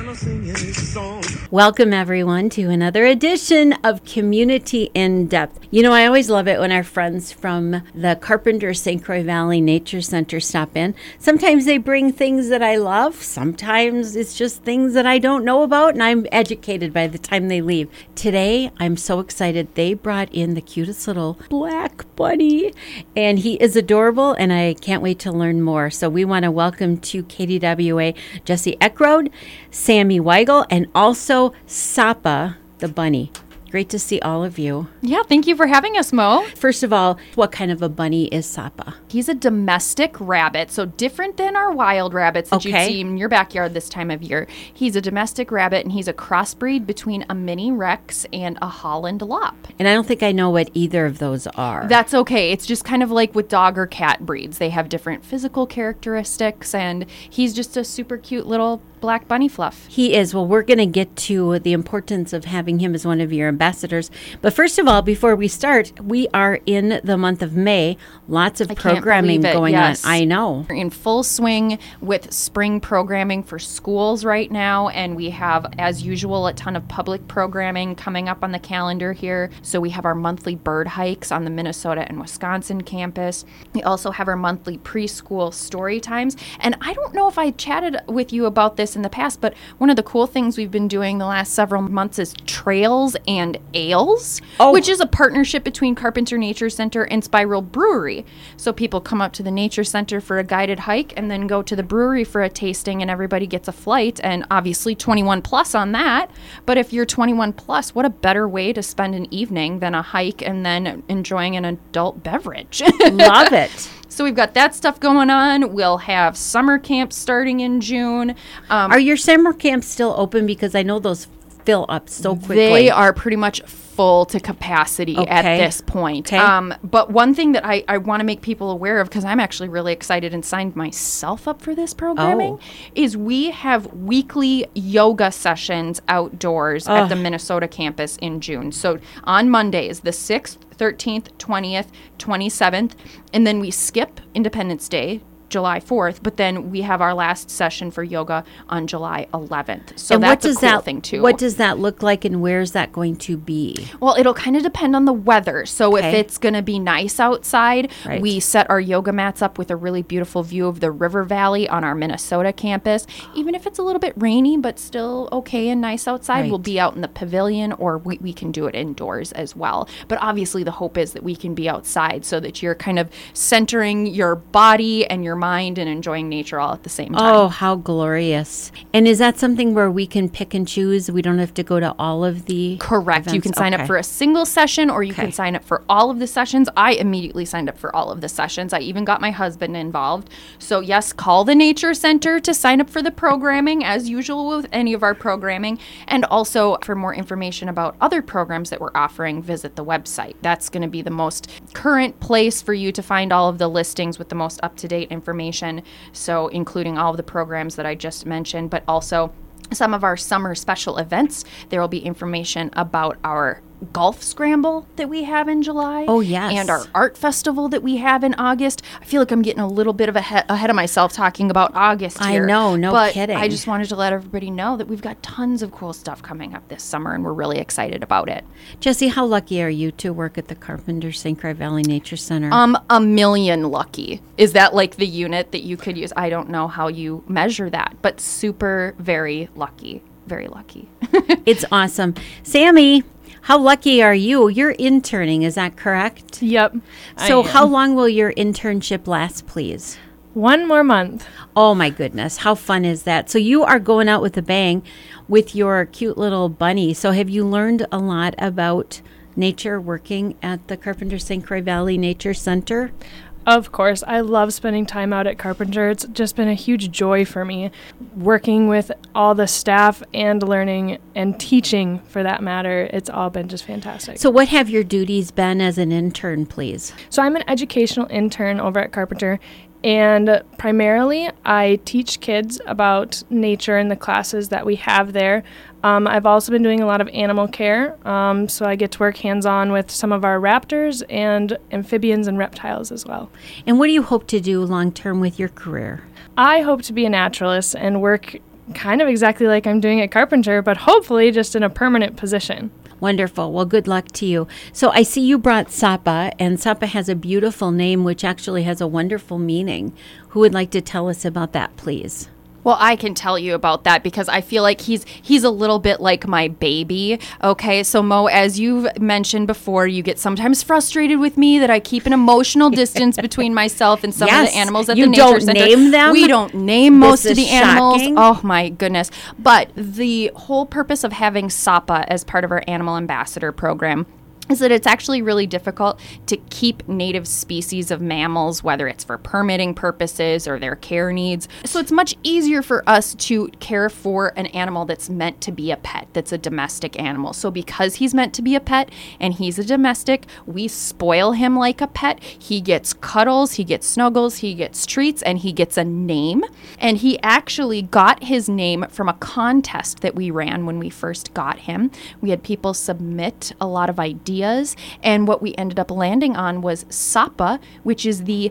Welcome, everyone, to another edition of Community in Depth. You know, I always love it when our friends from the Carpenter St. Croix Valley Nature Center stop in. Sometimes they bring things that I love. Sometimes it's just things that I don't know about, and I'm educated by the time they leave. Today, I'm so excited. They brought in the cutest little black bunny, and he is adorable, and I can't wait to learn more. So we want to welcome to KDWA Jesse Eckrode, Sammy Weigel, and also Sapa the bunny. Great to see all of you. Yeah, thank you for having us, Mo. First of all, what kind of a bunny is Sapa? He's a domestic rabbit, so different than our wild rabbits that you'd see in your backyard this time of year. He's a domestic rabbit, and he's a crossbreed between a mini Rex and a Holland Lop. And I don't think I know what either of those are. That's okay. It's just kind of like with dog or cat breeds. They have different physical characteristics, and he's just a super cute little black bunny fluff. He is. Well, we're going to get to the importance of having him as one of your ambassadors. But first of all, before we start, we are in the month of May. Lots of programming going on. I know. We're in full swing with spring programming for schools right now. And we have, as usual, a ton of public programming coming up on the calendar here. So we have our monthly bird hikes on the Minnesota and Wisconsin campus. We also have our monthly preschool story times. And I don't know if I chatted with you about this in the past, but one of the cool things we've been doing the last several months is Trails and Ales, which is a partnership between Carpenter Nature Center and Spiral Brewery. So people come up to the Nature Center for a guided hike and then go to the brewery for a tasting, and everybody gets a flight, and obviously 21 plus on that. But if you're 21 plus, what a better way to spend an evening than a hike and then enjoying an adult beverage. Love it. So we've got that stuff going on. We'll have summer camps starting in June. Are your summer camps still open? Because I know those fill up so quickly. They are pretty much full to capacity at this point. But one thing that I want to make people aware of, because I'm actually really excited and signed myself up for this programming, is we have weekly yoga sessions outdoors at the Minnesota campus in June. So on Mondays, the 6th, 13th, 20th, 27th, and then we skip Independence Day, July 4th, but then we have our last session for yoga on July 11th. So and that's a cool thing, too. What does that look like, and where is that going to be? Well, it'll kind of depend on the weather. So if it's going to be nice outside, we set our yoga mats up with a really beautiful view of the river valley on our Minnesota campus. Even if it's a little bit rainy, but still okay and nice outside, we'll be out in the pavilion, or we can do it indoors as well. But obviously the hope is that we can be outside so that you're kind of centering your body and your mind and enjoying nature all at the same time. Oh, how glorious. And is that something where we can pick and choose? We don't have to go to all of the Correct. events? You can sign up for a single session, or you can sign up for all of the sessions. I immediately signed up for all of the sessions. I even got my husband involved. So yes, call the Nature Center to sign up for the programming, as usual with any of our programming. And also for more information about other programs that we're offering, visit the website. That's going to be the most current place for you to find all of the listings with the most up-to-date information. So including all of the programs that I just mentioned, but also some of our summer special events. There will be information about our golf scramble that we have in July. Oh, yes. And our art festival that we have in August. I feel like I'm getting a little bit of ahead of myself talking about August here. I know, no kidding. I just wanted to let everybody know that we've got tons of cool stuff coming up this summer, and we're really excited about it. Jesse, how lucky are you to work at the Carpenter St. Croix Valley Nature Center? A million lucky. Is that like the unit that you could use? I don't know how you measure that, but super, very lucky. Very lucky. It's awesome. Sammy, how lucky are you? You're interning, is that correct? Yep. So how long will your internship last, please? 1 more month. Oh, my goodness. How fun is that? So you are going out with a bang with your cute little bunny. So have you learned a lot about nature working at the Carpenter St. Croix Valley Nature Center? Of course, I love spending time out at Carpenter. It's just been a huge joy for me working with all the staff and learning and teaching, for that matter. It's all been just fantastic. So what have your duties been as an intern, please? So I'm an educational intern over at Carpenter, and primarily I teach kids about nature in the classes that we have there. I've also been doing a lot of animal care, so I get to work hands-on with some of our raptors and amphibians and reptiles as well. And what do you hope to do long-term with your career? I hope to be a naturalist and work kind of exactly like I'm doing at Carpenter, but hopefully just in a permanent position. Wonderful. Well, good luck to you. So I see you brought Sapa, and Sapa has a beautiful name, which actually has a wonderful meaning. Who would like to tell us about that, please? Well, I can tell you about that because I feel like he's a little bit like my baby. Okay, so Mo, as you've mentioned before, you get sometimes frustrated with me that I keep an emotional distance between myself and some of the animals at the nature center. You don't name them? We don't name most of the animals. Shocking. Oh my goodness. But the whole purpose of having Sapa as part of our Animal Ambassador program is that it's actually really difficult to keep native species of mammals, whether it's for permitting purposes or their care needs. So it's much easier for us to care for an animal that's meant to be a pet, that's a domestic animal. So because he's meant to be a pet and he's a domestic, we spoil him like a pet. He gets cuddles, he gets snuggles, he gets treats, and he gets a name. And he actually got his name from a contest that we ran when we first got him. We had people submit a lot of ideas, and what we ended up landing on was Sapa, which is the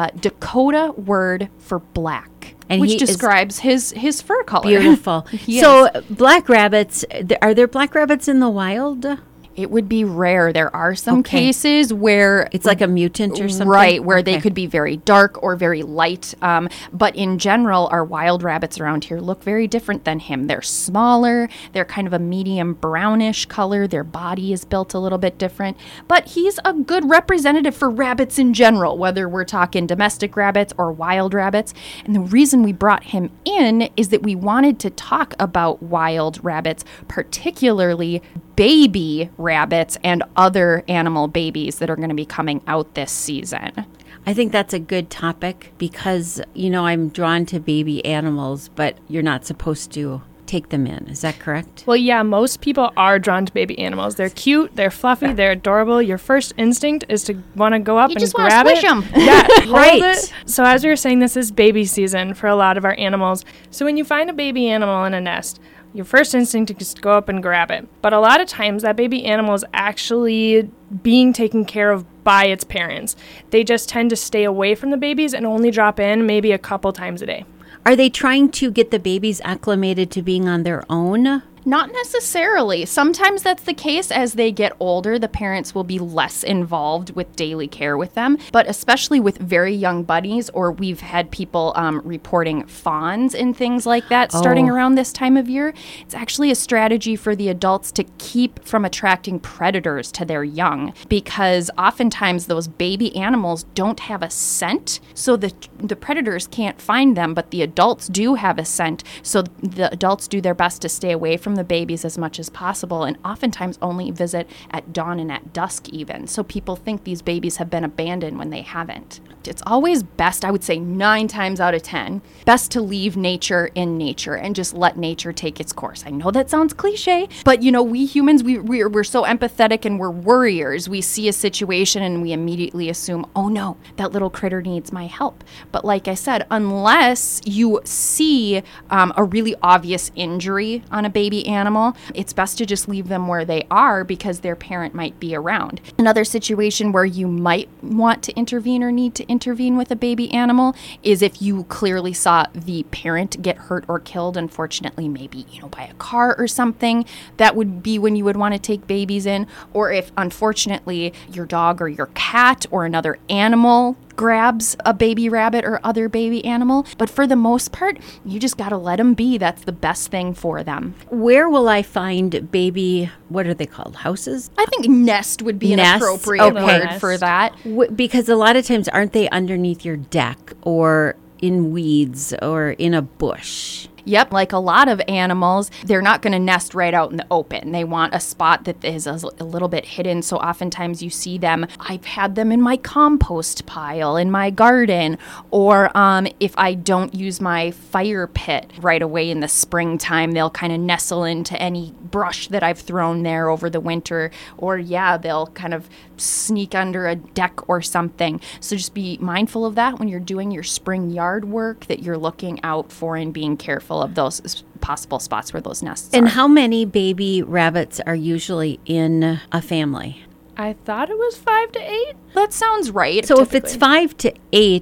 Dakota word for black, and which describes his fur color. Beautiful. So black rabbits, are there black rabbits in the wild? It would be rare. There are some cases where it's like a mutant or something. Right, where they could be very dark or very light. But in general, our wild rabbits around here look very different than him. They're smaller. They're kind of a medium brownish color. Their body is built a little bit different. But he's a good representative for rabbits in general, whether we're talking domestic rabbits or wild rabbits. And the reason we brought him in is that we wanted to talk about wild rabbits, particularly baby rabbits and other animal babies that are going to be coming out this season. I think that's a good topic because, I'm drawn to baby animals, but you're not supposed to take them in. Is that correct? Well, yeah, most people are drawn to baby animals. They're cute, they're fluffy, they're adorable. Your first instinct is to want to go up and grab it. You just want to squish them. Yeah, hold Right. it. So as we were saying, this is baby season for a lot of our animals. So when you find a baby animal in a nest, your first instinct is to go up and grab it. But a lot of times that baby animal is actually being taken care of by its parents. They just tend to stay away from the babies and only drop in maybe a couple times a day. Are they trying to get the babies acclimated to being on their own? Not necessarily. Sometimes that's the case. As they get older, the parents will be less involved with daily care with them. But especially with very young bunnies, or we've had people reporting fawns and things like that starting around this time of year, it's actually a strategy for the adults to keep from attracting predators to their young, because oftentimes those baby animals don't have a scent, so the predators can't find them, but the adults do have a scent, so the adults do their best to stay away from the babies as much as possible, and oftentimes only visit at dawn and at dusk even. So people think these babies have been abandoned when they haven't. It's always best, I would say 9 times out of 10, best to leave nature in nature and just let nature take its course. I know that sounds cliche, but we humans, we're so empathetic and we're worriers. We see a situation and we immediately assume, oh no, that little critter needs my help. But like I said, unless you see a really obvious injury on a baby animal, it's best to just leave them where they are because their parent might be around. Another situation where you might want to intervene or need to intervene with a baby animal is if you clearly saw the parent get hurt or killed, unfortunately, maybe, by a car or something. That would be when you would want to take babies in. Or if, unfortunately, your dog or your cat or another animal grabs a baby rabbit or other baby animal. But for the most part, you just got to let them be. That's the best thing for them. Where will I find baby, what are they called, houses? I think nest would be an appropriate word for that. Because a lot of times, aren't they underneath your deck or in weeds or in a bush? Yep, like a lot of animals, they're not going to nest right out in the open. They want a spot that is a little bit hidden, so oftentimes you see them. I've had them in my compost pile, in my garden, or if I don't use my fire pit right away in the springtime, they'll kind of nestle into any brush that I've thrown there over the winter, or they'll kind of sneak under a deck or something. So just be mindful of that when you're doing your spring yard work, that you're looking out for and being careful of those possible spots where those nests are. And how many baby rabbits are usually in a family? I thought it was 5 to 8. That sounds right. So if it's 5 to 8,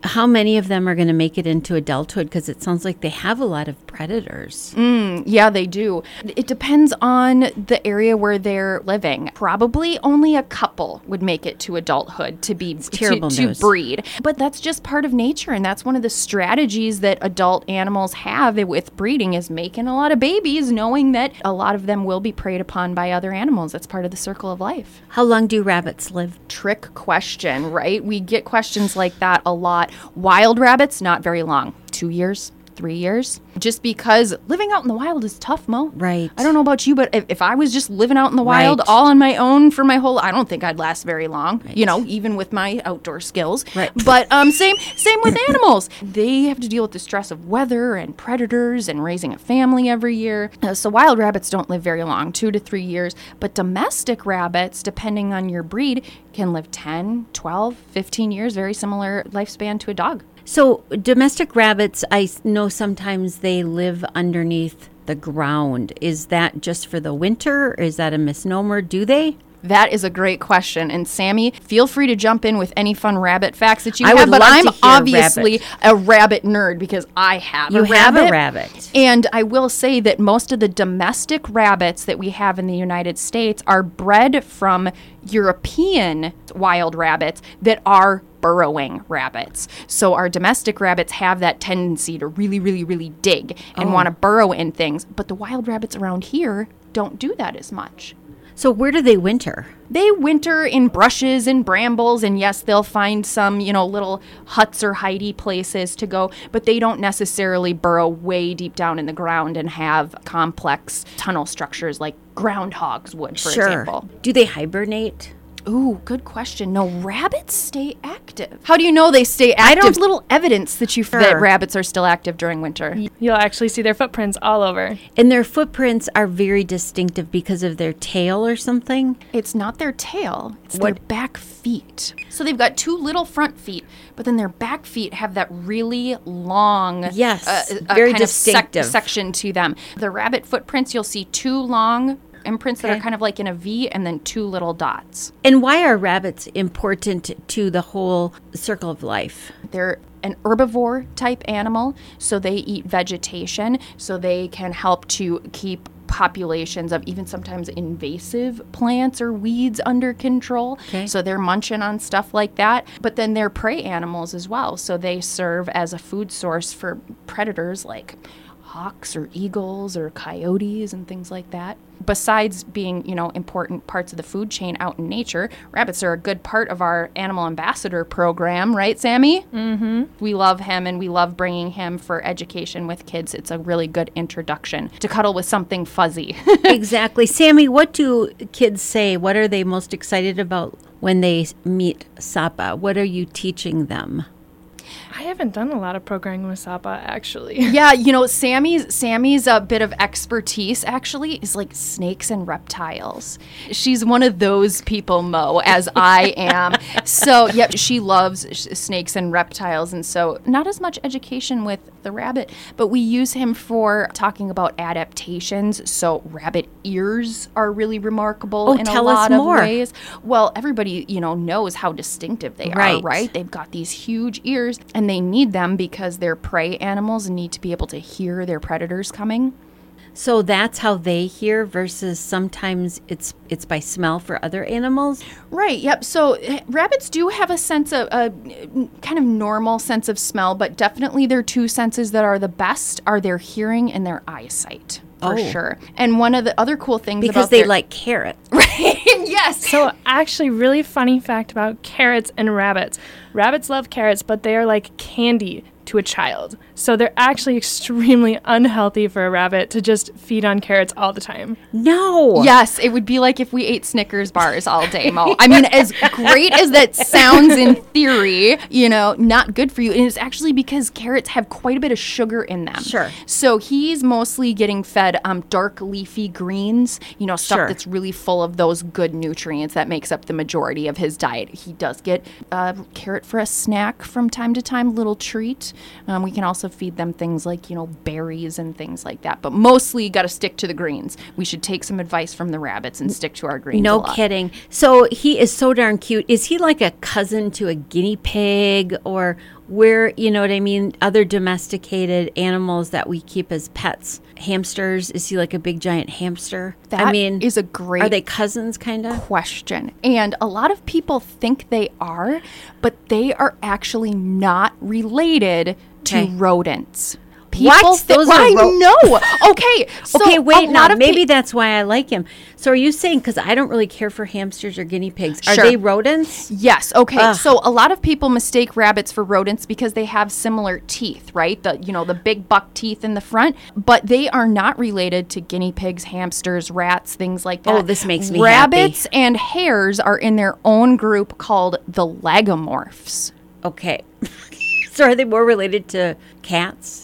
How many of them are going to make it into adulthood? Because it sounds like they have a lot of predators. Yeah, they do. It depends on the area where they're living. Probably only a couple would make it to adulthood to be to breed. But that's just part of nature, and that's one of the strategies that adult animals have with breeding is making a lot of babies, knowing that a lot of them will be preyed upon by other animals. That's part of the circle of life. How long do rabbits live? Trick question, right? We get questions like that a lot. Wild rabbits, not very long. 2 years, 3 years. Just because living out in the wild is tough, Mo. Right. I don't know about you, but if I was just living out in the wild all on my own for my whole, I don't think I'd last very long, even with my outdoor skills. Right. But same with animals. They have to deal with the stress of weather and predators and raising a family every year. So wild rabbits don't live very long, 2 to 3 years. But domestic rabbits, depending on your breed, can live 10, 12, 15 years, very similar lifespan to a dog. So domestic rabbits, I know sometimes they live underneath the ground. Is that just for the winter? Or is that a misnomer? Do they? That is a great question. And Sammy, feel free to jump in with any fun rabbit facts that you I have. would But love I'm to hear obviously a rabbit nerd because I have You a have rabbit. a rabbit. And I will say that most of the domestic rabbits that we have in the United States are bred from European wild rabbits that are burrowing rabbits. So our domestic rabbits have that tendency to really, really, really dig and want to burrow in things. But the wild rabbits around here don't do that as much. So where do they winter? They winter in brushes and brambles, and yes, they'll find some, little huts or hidey places to go, but they don't necessarily burrow way deep down in the ground and have complex tunnel structures like groundhogs would, for example. Do they hibernate? Ooh, good question. No, rabbits stay active. How do you know they stay active? There's little evidence that that rabbits are still active during winter. You'll actually see their footprints all over. And their footprints are very distinctive because of their tail or something? It's not their tail. It's their back feet. So they've got 2 little front feet, but then their back feet have that really long very kind distinctive of section to them. The rabbit footprints, you'll see 2 long imprints that are kind of like in a V and then 2 little dots. And why are rabbits important to the whole circle of life? They're an herbivore type animal, so they eat vegetation, so they can help to keep populations of even sometimes invasive plants or weeds under control. Okay. So they're munching on stuff like that. But then they're prey animals as well. So they serve as a food source for predators like hawks or eagles or coyotes and things like that. Besides being, important parts of the food chain out in nature, rabbits are a good part of our animal ambassador program, right, Sammy? Mm-hmm. We love him, and we love bringing him for education with kids. It's a really good introduction to cuddle with something fuzzy. Exactly. Sammy, what do kids say? What are they most excited about when they meet Sapa? What are you teaching them? I haven't done a lot of programming with Sapa, actually. Yeah, Sammy's a bit of expertise, actually, is like snakes and reptiles. She's one of those people, Mo, as I am. So, yep, she loves snakes and reptiles, and so not as much education with the rabbit, but we use him for talking about adaptations. So rabbit ears are really remarkable in a lot of ways. Well, everybody, knows how distinctive they are, right? They've got these huge ears, and they need them because they're prey animals and need to be able to hear their predators coming. So that's how they hear versus sometimes it's by smell for other animals? Right, yep. So rabbits do have a sense of, a kind of normal sense of smell, but definitely their 2 senses that are the best are their hearing and their eyesight. For sure. And one of the other cool things because they like carrots. Right, yes. So actually, really funny fact about carrots and rabbits. Rabbits love carrots, but they are like candy to a child. So they're actually extremely unhealthy for a rabbit to just feed on carrots all the time. No. Yes, it would be like if we ate Snickers bars all day, Mo. I mean, as great as that sounds in theory, not good for you. And it's actually because carrots have quite a bit of sugar in them. Sure. So he's mostly getting fed dark leafy greens, stuff that's really full of those good nutrients that makes up the majority of his diet. He does get carrot for a snack from time to time, little treat. We can also feed them things like, berries and things like that. But mostly you got to stick to the greens. We should take some advice from the rabbits and stick to our greens a lot. No kidding. So he is so darn cute. Is he like a cousin to a guinea pig, or where, you know what I mean, other domesticated animals that we keep as pets. Hamsters, is he like a big giant hamster? That is a great Are they cousins kind of? question. And a lot of people think they are, but they are actually not related to rodents. What? Those are I know. Okay. So okay, wait, now maybe that's why I like him. So are you saying, because I don't really care for hamsters or guinea pigs, are Sure. they rodents? Yes. Okay. So a lot of people mistake rabbits for rodents because they have similar teeth, right? The big buck teeth in the front, but they are not related to guinea pigs, hamsters, rats, things like that. Oh, this makes me Rabbits happy. and hares are in their own group called the lagomorphs. Okay. So are they more related to cats?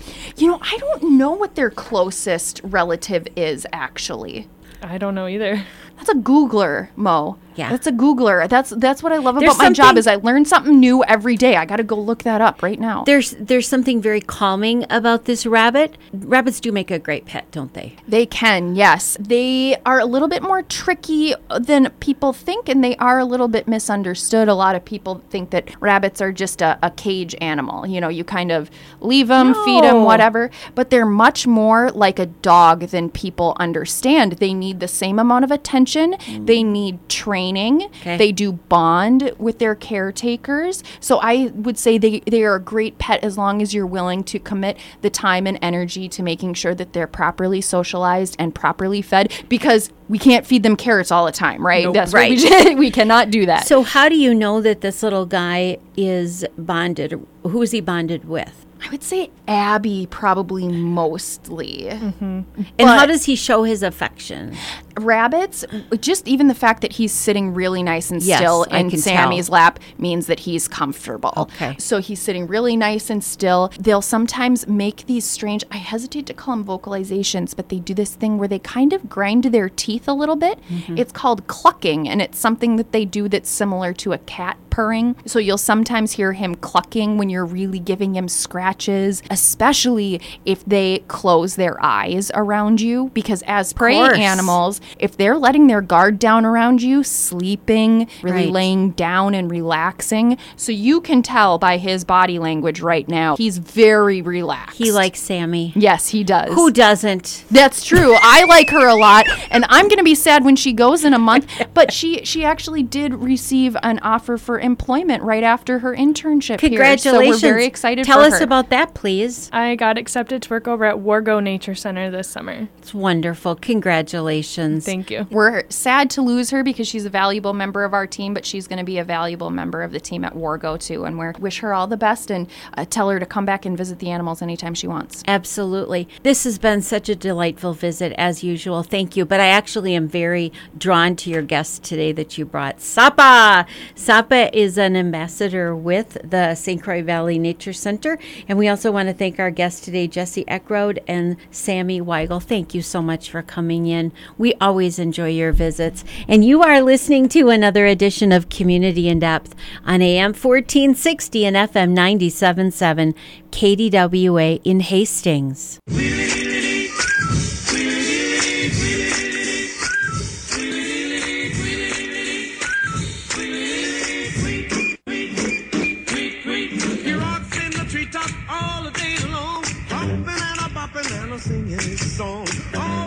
I don't know what their closest relative is, actually. I don't know either. That's a Googler, Mo. Yeah. That's a Googler. That's what I love There's about my job something- is I learn something new every day. I got to go look that up right now. There's something very calming about this rabbit. Rabbits do make a great pet, don't they? They can, yes. They are a little bit more tricky than people think, and they are a little bit misunderstood. A lot of people think that rabbits are just a cage animal. You kind of leave them, feed them, whatever. But they're much more like a dog than people understand. They need the same amount of attention. They need training. Okay. They do bond with their caretakers. So I would say they are a great pet as long as you're willing to commit the time and energy to making sure that they're properly socialized and properly fed, because we can't feed them carrots all the time, right? Nope. That's Right. what we cannot do that. So how do you know that this little guy is bonded? Who is he bonded with? I would say Abby probably mostly. And how does he show his affection? Rabbits, just even the fact that he's sitting really nice and Yes, still I in can Sammy's tell. lap means that he's comfortable. Okay. So he's sitting really nice and still. They'll sometimes make these strange, I hesitate to call them vocalizations, but they do this thing where they kind of grind their teeth a little bit. Mm-hmm. It's called clucking, and it's something that they do that's similar to a cat purring. So you'll sometimes hear him clucking when you're really giving him scratches, especially if they close their eyes around you, because as prey course. animals, if they're letting their guard down around you, sleeping, really Right. laying down and relaxing, so you can tell by his body language right now, he's very relaxed. He likes Sammy. Yes, he does. Who doesn't? That's true. I like her a lot, and I'm going to be sad when she goes in a month. But she actually did receive an offer for employment right after her internship Congratulations. here. So we're very excited Tell for us her. about that, please. I got accepted to work over at Wargo Nature Center this summer. It's wonderful. Congratulations. Thank you. We're sad to lose her because she's a valuable member of our team, but she's going to be a valuable member of the team at Wargo too. And we wish her all the best and tell her to come back and visit the animals anytime she wants. Absolutely. This has been such a delightful visit, as usual. Thank you. But I actually am very drawn to your guest today that you brought. Sapa! Sapa is an ambassador with the St. Croix Valley Nature Center. And we also want to thank our guests today, Jesse Eckroad and Sammy Weigel. Thank you so much for coming in. We always enjoy your visits. And you are listening to another edition of Community in Depth on AM 1460 and FM 97.7 KDWA in Hastings. We